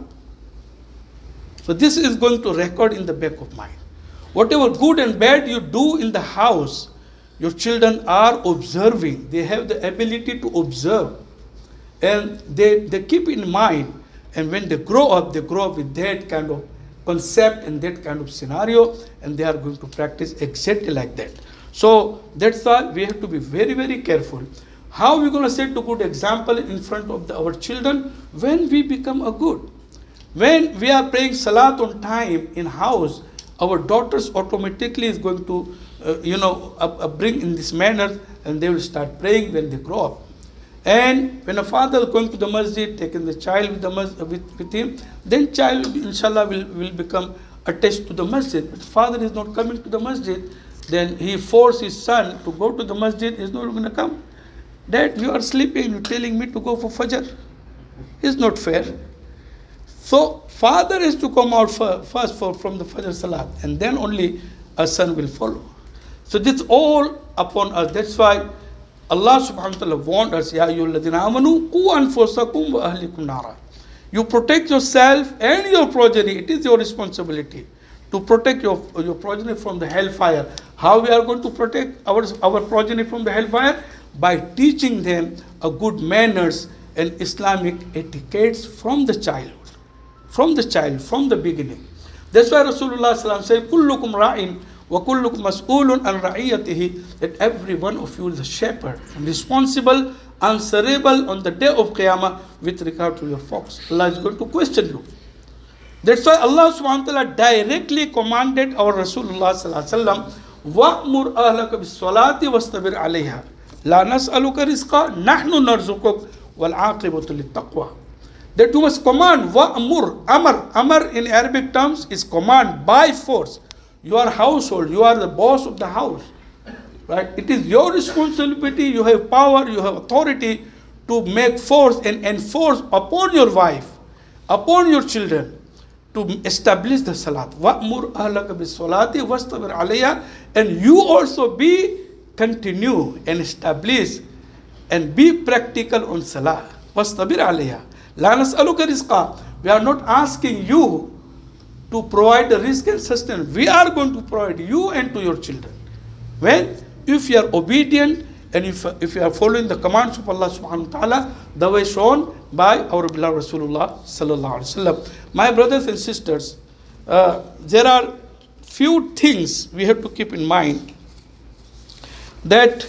So this is going to record in the back of mind. Whatever good and bad you do in the house, your children are observing. They have the ability to observe. And they, they keep in mind. And when they grow up, they grow up with that kind of concept and that kind of scenario. And they are going to practice exactly like that. So that's why we have to be very, very careful. How are we going to set a good example in front of the, our children? When we become a good. When we are praying salat on time in house, our daughters automatically is going to, uh, you know, uh, uh, bring in this manner, and they will start praying when they grow up. And when a father is going to the masjid, taking the child with, the mas- with, with him, then child, inshallah, will, will become attached to the masjid. But father is not coming to the masjid, then he forces his son to go to the masjid, he's not going to come. Dad, you are sleeping, you're telling me to go for Fajr. It's not fair. So, father has to come out for, first for, from the Fajr Salat, and then only a son will follow. So, this all upon us. That's why Allah subhanahu wa ta'ala warned us, Ya ayyuhalladhina amanu, qu anfusakum wa ahlikum nara. You protect yourself and your progeny. It is your responsibility to protect your, your progeny from the hellfire. How we are going to protect our, our progeny from the hellfire? By teaching them a good manners and Islamic etiquettes from the childhood. From the child, from the beginning. That's why Rasulullah sallallahu alaihi wasallam said, Kullukum ra'in wa kullukum mas'ulun an ra'iyatihi, that every one of you is a shepherd, responsible, answerable on the day of Qiyamah with regard to your flocks. Allah is going to question you. That's why Allah subhanahu wa ta'ala directly commanded our Rasulullah sallallahu alaihi wasallam, wa'mur ahlaka bis salati wastabir alayha. La nas'aluka rizqa, nahnu narzukuk, wal aqibatu lit taqwa. That you must command, wa'mur, amar. Amar in Arabic terms is command by force. You are household, you are the boss of the house. Right? It is your responsibility, you have power, you have authority to make force and enforce upon your wife, upon your children, to establish the salat. Wa'mur ahlaka bis salati wastabir alayha. And you also be, continue and establish and be practical on salah. Wastabir alayha. La nas'aluka rizqa. We are not asking you to provide the risk and sustenance. We are going to provide you and to your children. When? If you are obedient and if, if you are following the commands of Allah subhanahu wa ta'ala, the way shown by our beloved Rasulullah sallallahu alaihi wasallam. My brothers and sisters, uh, there are few things we have to keep in mind that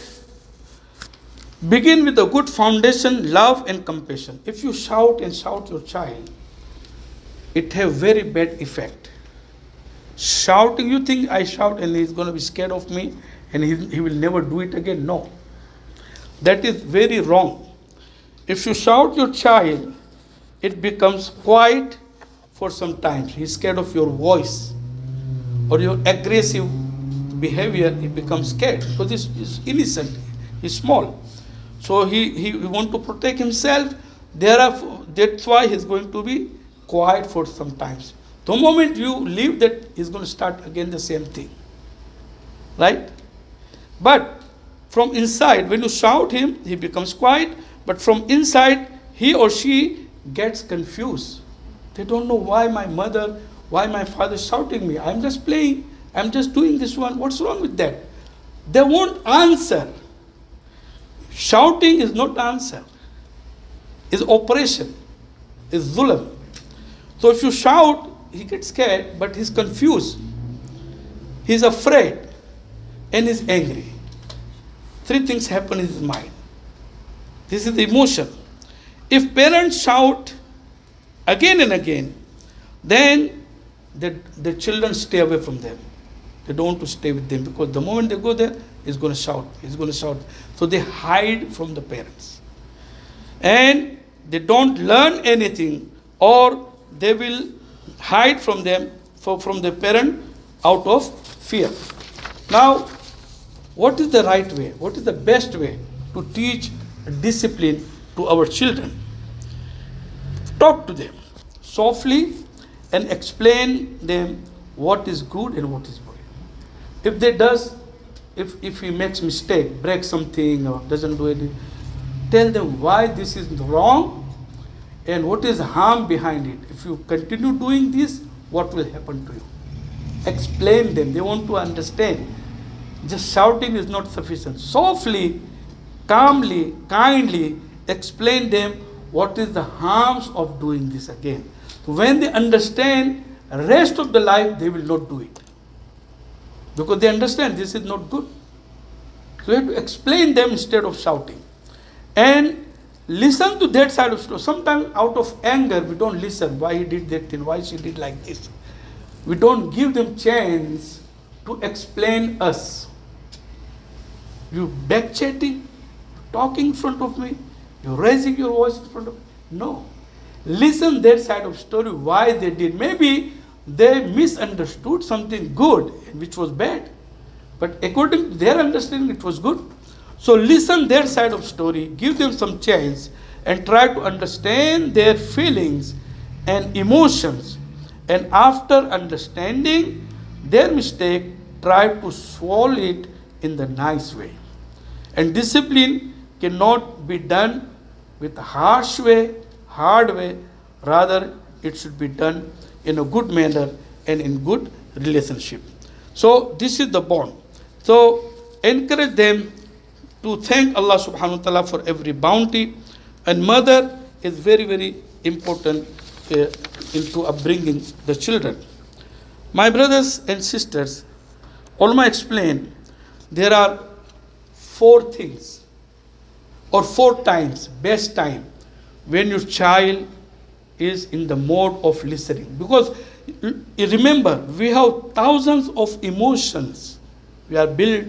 begin with a good foundation, love and compassion. If you shout and shout your child, it have very bad effect. Shouting, you think I shout and he's going to be scared of me and he, he will never do it again. No. That is very wrong. If you shout your child, it becomes quiet for some time. He's scared of your voice or your aggressive behavior. He becomes scared. So this is innocent. He's small. So he, he, he wants to protect himself. Therefore, that's why he's going to be quiet for some time. The moment you leave that, he's going to start again the same thing. Right? But from inside, when you shout him, he becomes quiet. But from inside, he or she gets confused. They don't know why my mother, why my father is shouting me. I'm just playing. I'm just doing this one. What's wrong with that? They won't answer. Shouting is not answer. It's operation. It's zulm. So if you shout, he gets scared, but he's confused. He's afraid. And he's angry. Three things happen in his mind. This is the emotion. If parents shout again and again, then that the children stay away from them. They don't want to stay with them because the moment they go there, he's going to shout. He's going to shout. So they hide from the parents. And they don't learn anything, or they will hide from them, for, from the parent out of fear. Now, what is the right way? What is the best way to teach discipline to our children? Talk to them softly and explain them what is good and what is bad. If they does, if, if he makes mistake, breaks something or doesn't do it, tell them why this is wrong and what is harm behind it. If you continue doing this, what will happen to you? Explain them. They want to understand. Just shouting is not sufficient. Softly, calmly, kindly explain them what is the harms of doing this again. When they understand, rest of the life they will not do it. Because they understand this is not good. So you have to explain them instead of shouting. And listen to that side of story. Sometimes out of anger, we don't listen. Why he did that thing? Why she did like this? We don't give them chance to explain us. You backchatting, talking in front of me, you're raising your voice in front of me. No. Listen that side of story, why they did. Maybe they misunderstood something good, which was bad. But according to their understanding, it was good. So listen their side of story, give them some chance, and try to understand their feelings and emotions. And after understanding their mistake, try to solve it in the nice way. And discipline cannot be done with a harsh way, hard way. Rather, it should be done in a good manner and in good relationship. So this is the bond. So encourage them to thank Allah subhanahu wa ta'ala for every bounty. And mother is very, very important uh, into upbringing the children. My brothers and sisters, ulama explain there are four things or four times, best time, when your child is in the mode of listening. Because remember, we have thousands of emotions. We are built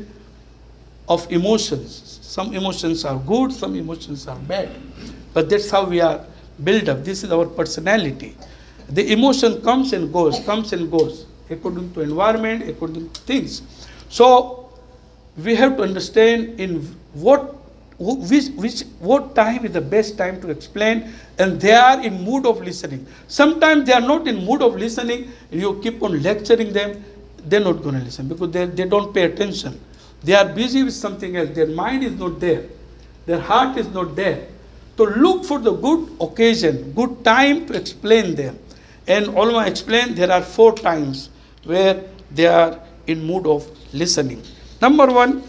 of emotions. Some emotions are good, some emotions are bad. But that's how we are built up. This is our personality. The emotion comes and goes, comes and goes, according to environment, according to things. So we have to understand in what which, which what time is the best time to explain, and they are in mood of listening. Sometimes they are not in mood of listening. You keep on lecturing them, they're not going to listen because they, they don't pay attention. They are busy with something else. Their mind is not there. Their heart is not there. So look for the good occasion, good time to explain them. And ulama explain there are four times where they are in mood of listening. Number one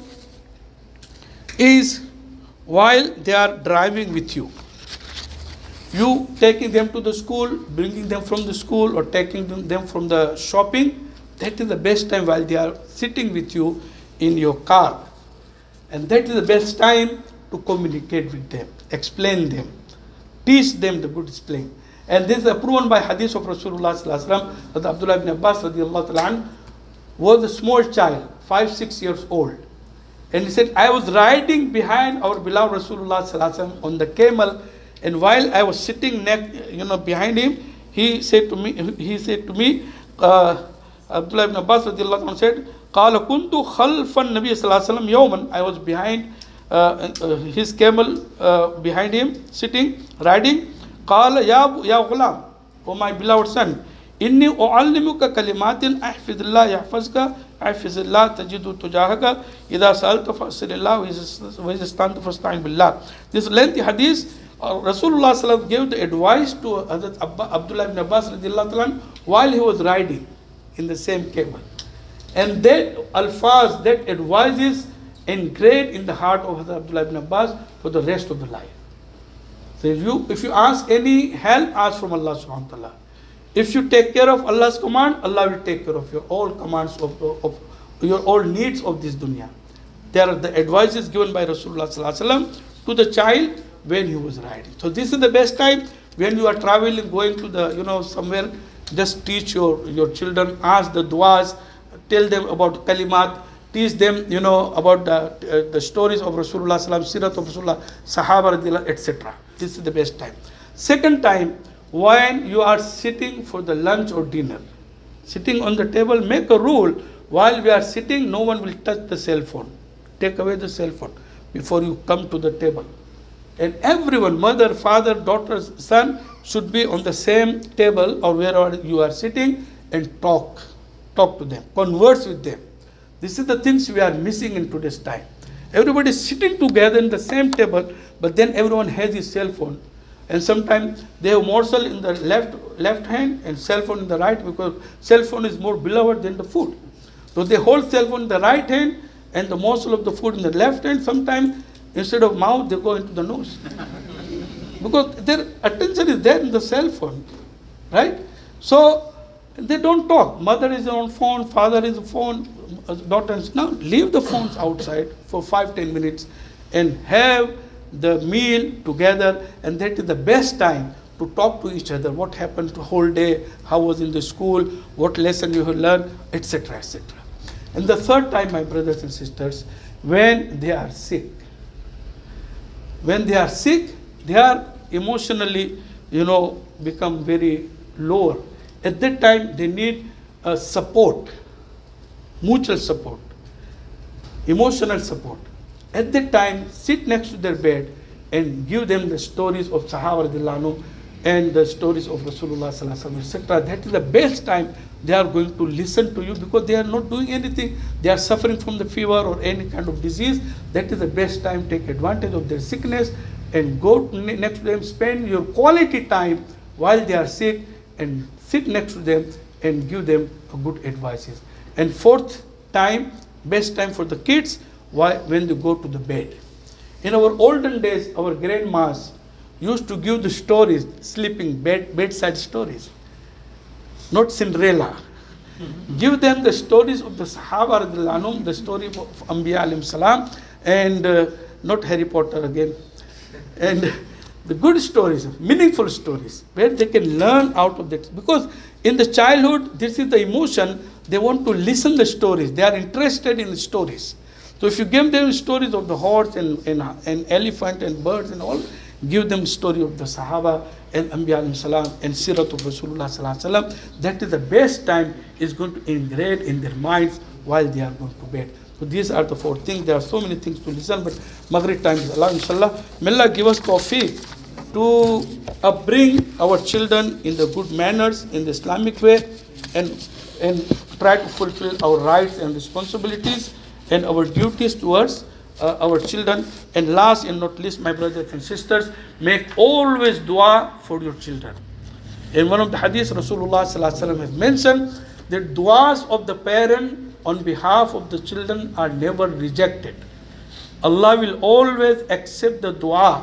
is while they are driving with you. You taking them to the school, bringing them from the school, or taking them from the shopping, that is the best time while they are sitting with you in your car. And that is the best time to communicate with them, explain them, teach them the good explain. And this is proven by hadith of Rasulullah sallallahu alaihi wasallam that Abdullah ibn Abbas radiallahu ta'ala was a small child, five, six years old. And he said, I was riding behind our beloved Rasulullah sallallahu alaihi wasallam on the camel, and while I was sitting next, you know, behind him, he said to me, he said to me, uh, Abdullah ibn Abbas radiallahu ta'ala said, قال كنت خلف النبي صلى الله عليه وسلم يوما, I was behind uh, uh, his camel, uh, behind him, sitting, riding. قال يا يا غلام, oh my beloved son, إني أعلمك كلمات أحفظ الله يحفظك أحفظ الله تجد تجاهك إذا سألت فاسأل الله وإذا استعنت فاستعن بالله. This lengthy hadith, uh, Rasulullah sallallahu alaihi wasallam gave the advice to Hazrat Abdullah ibn Abbas radiallahu ta'ala while he was riding in the same camel. And that alfaz, that advice is engraved in the heart of Hazrat Abdullah ibn Abbas for the rest of the life. So if you, if you ask any help, ask from Allah subhanahu wa ta'ala. If you take care of Allah's command, Allah will take care of your all commands, of, of, of your all needs of this dunya. There are the advices given by Rasulullah sallallahu alaihi wasallam to the child when he was riding. So this is the best time when you are traveling, going to the, you know, somewhere, Just teach your, your children, ask the du'as, tell them about kalimat, teach them, you know, about the, uh, the stories of Rasulullah sallam, sirat of Rasulullah, Sahaba radiyallahu, et cetera. This is the best time. Second time, when you are sitting for the lunch or dinner, sitting on the table, make a rule, while we are sitting, no one will touch the cell phone. Take away the cell phone before you come to the table. And everyone, mother, father, daughter, son, should be on the same table or wherever you are sitting and talk. Talk to them, converse with them. This is the things we are missing in today's time. Everybody is sitting together in the same table, but then everyone has his cell phone. And sometimes they have morsel in the left left hand and cell phone in the right, because cell phone is more beloved than the food. So they hold cell phone in the right hand and the morsel of the food in the left hand. Sometimes instead of mouth, they go into the nose. Because their attention is there in the cell phone, right? So they don't talk. Mother is on phone, father is on phone, daughter is. Now leave the phones outside for five, ten minutes and have the meal together, and that is the best time to talk to each other. What happened the whole day, how was in the school, what lesson you have learned, et cetera, et cetera. And the third time, my brothers and sisters, when they are sick. When they are sick, they are emotionally, you know, become very lower. At that time, they need uh, support, mutual support, emotional support. At that time, sit next to their bed and give them the stories of Sahaba radhiyallahu anhu and the stories of Rasulullah sallallahu alaihi wasallam, et cetera. That is the best time they are going to listen to you, because they are not doing anything. They are suffering from the fever or any kind of disease. That is the best time. Take advantage of their sickness and go next to them. Spend your quality time while they are sick and sit next to them and give them good advices. And fourth time, best time for the kids, why, when they go to the bed. In our olden days, our grandmas used to give the stories, sleeping bed, bedside stories, not Cinderella. Mm-hmm. Give them the stories of the Sahaba radhiyallahu anhum, the story of Anbiya alayhim salam, and uh, not Harry Potter again. And the good stories, meaningful stories, where they can learn out of that. Because in the childhood, this is the emotion, they want to listen the stories. They are interested in the stories. So if you give them stories of the horse and, and, and elephant and birds and all, give them story of the Sahaba and Anbiya alayhim salam and Sirat of Rasulullah sallallahu alaihi wasallam. That is the best time is going to engrave in their minds while they are going to bed. So these are the four things. There are so many things to listen, but Maghrib time is Allah, inshallah. May Allah give us tawfiq to upbring our children in the good manners, in the Islamic way, and, and try to fulfill our rights and responsibilities and our duties towards uh, our children. And last and not least, my brothers and sisters, make always dua for your children. In one of the hadiths, Rasulullah sallallahu alaihi wasallam has mentioned that duas of the parent on behalf of the children are never rejected. Allah will always accept the dua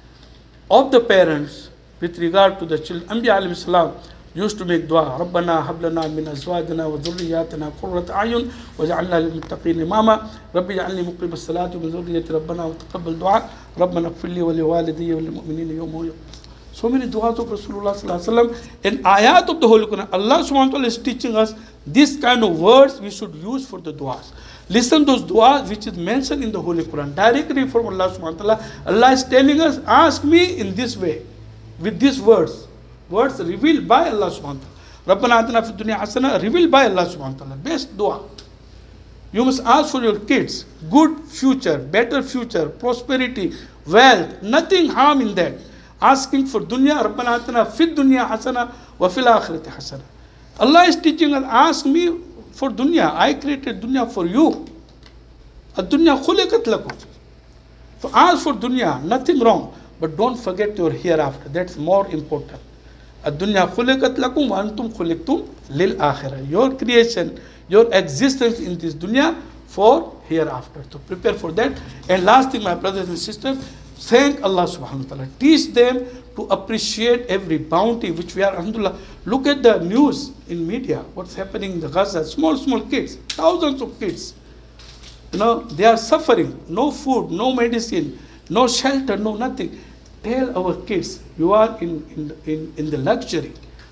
of the parents with regard to the children. Anbiya alayhim salam used to make dua. Rabbana hablana min azwajina wa dhurriyyatina qurrata a'yun waj'alna lil muttaqin imama. Rabbi ja'alni muqim as-salati wa min dhurriyyati rabbana wa taqabbal du'a. Rabbana ighfir li wa li walidayya wa lil mu'minina yawma yaqum. So many du'as of Rasulullah sallallahu alaihi wasallam and ayat of the Holy Quran. Allah subhanahu wa ta'ala is teaching us this kind of words we should use for the du'as. Listen those du'as which is mentioned in the Holy Quran directly from Allah subhanahu wa ta'ala. Allah is telling us, ask me in this way, with these words. Words revealed by Allah subhanahu wa ta'ala. Rabbana atina fid dunya hasana, revealed by Allah subhanahu wa ta'ala. Best dua. You must ask for your kids good future, better future, prosperity, wealth, nothing harm in that. Asking for dunya, Rabbana atina fid dunya hasana wa fil akhirati hasana. Allah is teaching us, ask me for dunya. I created dunya for you. Ad-dunya khuliqat lakum. So ask for dunya, nothing wrong. But don't forget your hereafter. That's more important. Ad-dunya khuliqat lakum wa antum khuliqtum lil akhirah. Your creation, your existence in this dunya for hereafter. So prepare for that. And last thing, my brothers and sisters, thank Allah subhanahu wa ta'ala. Teach them to appreciate every bounty which we are, alhamdulillah. Look at the news in media, what's happening in the Gaza. Small, small kids, thousands of kids. You know, they are suffering. No food, no medicine, no shelter, no nothing. Tell our kids, you are in, in, in, in the luxury.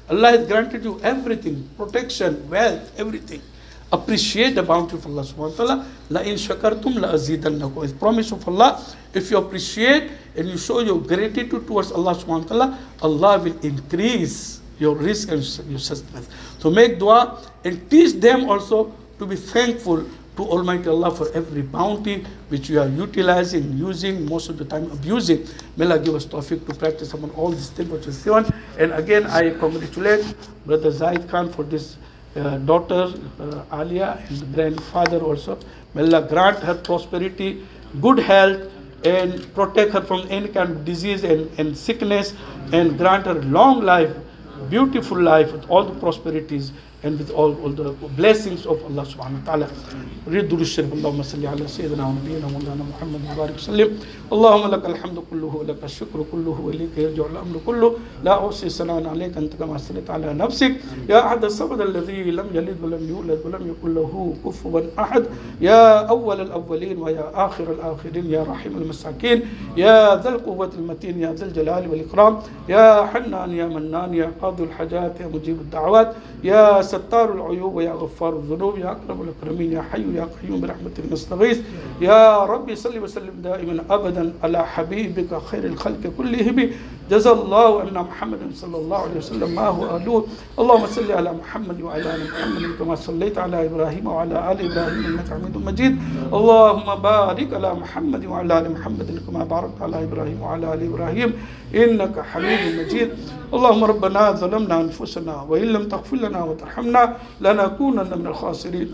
Allah has granted you everything, protection, wealth, everything. Appreciate the bounty of Allah subhanahu wa ta'ala. La in shakartum la azidannakum. It's promise of Allah. If you appreciate and you show your gratitude towards Allah subhanahu wa ta'ala, Allah will increase your risk and your sustenance. So make dua and teach them also to be thankful to Almighty Allah for every bounty which we are utilizing, using, most of the time abusing. May Allah give us tawfiq to practice upon all these things which is given. And again, I congratulate Brother Zaid Khan for this uh, daughter, uh, Alia, and grandfather also. May Allah grant her prosperity, good health, and protect her from any kind of disease and, and sickness, and grant her long life, beautiful life with all the prosperities and with all, all the blessings of Allah subhanahu wa ta'ala. Read Durud Sharif. Allahumma salli ala Sayyidina wa Nabiyyina Mawlana Muhammad wa barik sallim. Allahumma laka alhamdu kulluhu wa laka al-shukru kulluhu wa ilayka yarji'u al-amru kulluhu. La uhsi sana'an alayka anta kama asnayta ala nafsik. Ya ahad as-samad alladhi lam yalid wa lam yulad wa lam yakul lahu kufuwan ahad. Ya awwal al-awwalin wa ya akhir al-akhirin. Ya rahim al-masakin. Ya dhal quwwati al-matin. Ya dhal jalali wal ikram. Ya hannan ya mannan ya qadi al-hajat ya mujib al-da'awat. Ya ستار العيوب ويا غفار الذنوب يا أكرم الأكرمين يا حي يا قيوم برحمتك نستغيث يا ربي صل وسلم دائما أبدا على حبيبك خير الخلق كلهم جزا الله أن محمد صلى الله عليه وسلم ما هو أهله. اللهم صل على محمد وعلى آل محمد كما صليت على إبراهيم وعلى آل إبراهيم إنك حميد مجيد. اللهم بارك على محمد وعلى آل محمد كما باركت على إبراهيم وعلى آل إبراهيم إنك حميد مجيد. اللهم ربنا ظلمنا أنفسنا وإن لم تغفر لنا وترحمنا لنكونن من الخاسرين.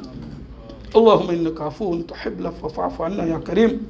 اللهم إنك عفو تحب العفو فاعف عنا يا كريم.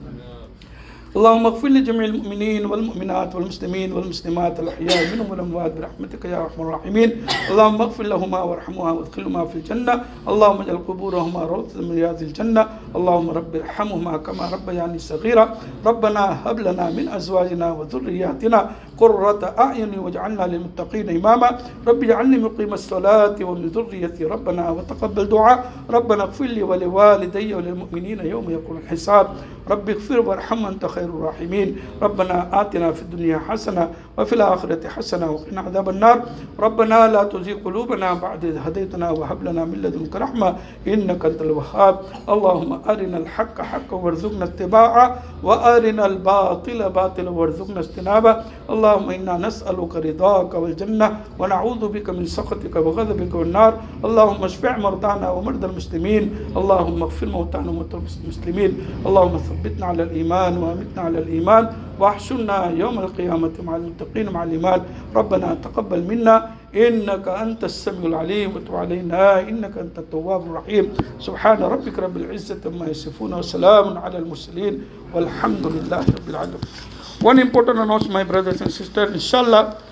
اللهم اغفر لجميع المؤمنين والمؤمنات والمسلمين والمسلمات الأحياء منهم والأموات برحمتك يا أرحم الراحمين. اللهم اغفر لهما وارحمهما وادخلهما في الجنة. اللهم اجعل قبورهما روضة من رياض الجنة. اللهم رب ارحمهما كما ربياني صغيرا. ربنا هب لنا من أزواجنا وذرياتنا قرة أعين واجعلنا للمتقين إماما. رب اجعلني مقيم الصلاة ومن ذريتي ربنا وتقبل دعاء. ربنا اغفر لي ولوالدي وللمؤمنين يوم يقوم الحساب. رب اغفر وارحم أنت خير الراحمين. ربنا آتنا في الدنيا حسنة وفي الآخرة حسنة وقنا عذاب النار. ربنا لا تزغ قلوبنا بعد إذ هديتنا وهب لنا من لدنك رحمة إنك أنت الوهاب. اللهم أرنا الحق حقا وارزقنا اتباعه وأرنا الباطل باطلا وارزقنا اجتنابه. اللهم إنا نسألك رضاك والجنة ونعوذ بك من سخطك وغضبك والنار. اللهم اشفع مرضانا ومرضى المسلمين. اللهم اغفر موتانا وموتى المسلمين. اللهم ثبتنا على الإيمان وأمتنا على الإيمان واحشرنا يوم القيامة مع المتقين مع الإيمان. ربنا تقبل منا إنك أنت السميع العليم وتب علينا إنك أنت التواب الرحيم. سبحان ربك رب العزة عما يصفون وسلام على المرسلين والحمد لله رب العالمين. One important announcement, my brothers and sisters, inshallah,